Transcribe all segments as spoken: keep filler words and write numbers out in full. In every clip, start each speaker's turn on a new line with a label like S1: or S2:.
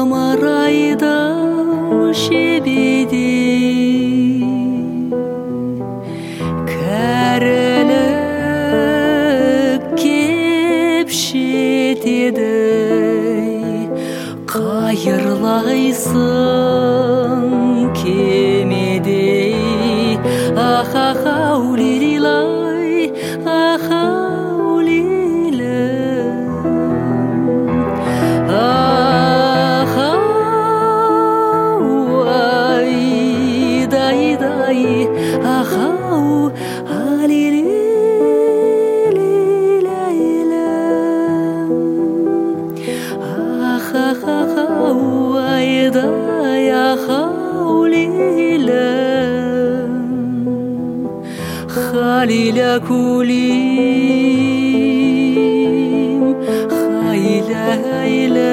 S1: мамырайда жебеде кәрілік кеп жетеді, қайырлайсың кемедей. Ахахау лилилай, ахау лилай, ахау айдай дай, ахау алилилайлай, ахахау айдай, ахау лилай. Халиля кулим, хайля хайля.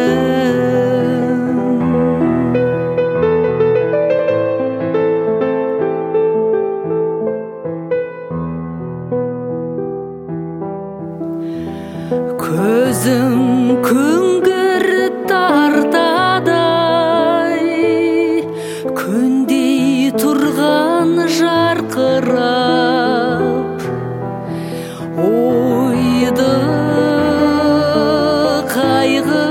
S1: Көзің күңгір тартадай, күндей тұрған жарқырап, ойды қайғы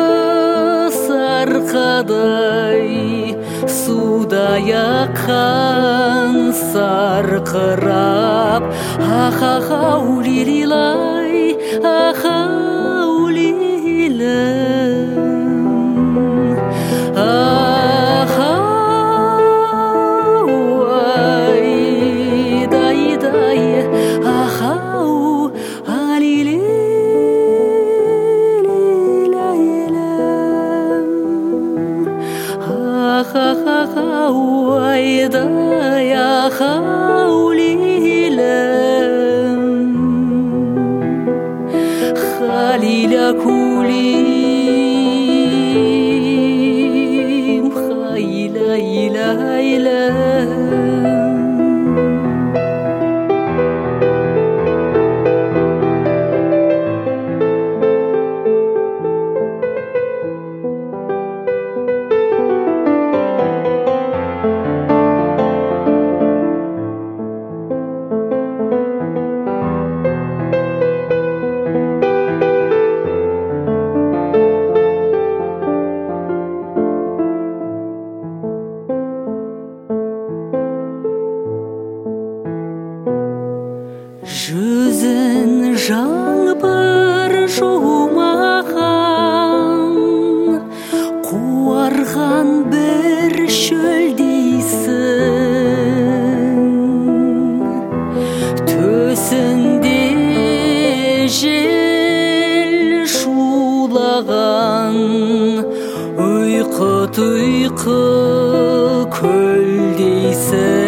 S1: сарқадай, судай аққан сарқырап. Ахахау лилилай, ахау лилай, ахау айдай дай, ахау алилилайлай, ахахау айдай, ахау лилай. Халиля кулим, хайля хайля хайля. Жүзін жаңбыр жумаған, қуарған бір шөлдейсің. Төсінде жел шулаған, ұйқы-тұйқы көлдейсің.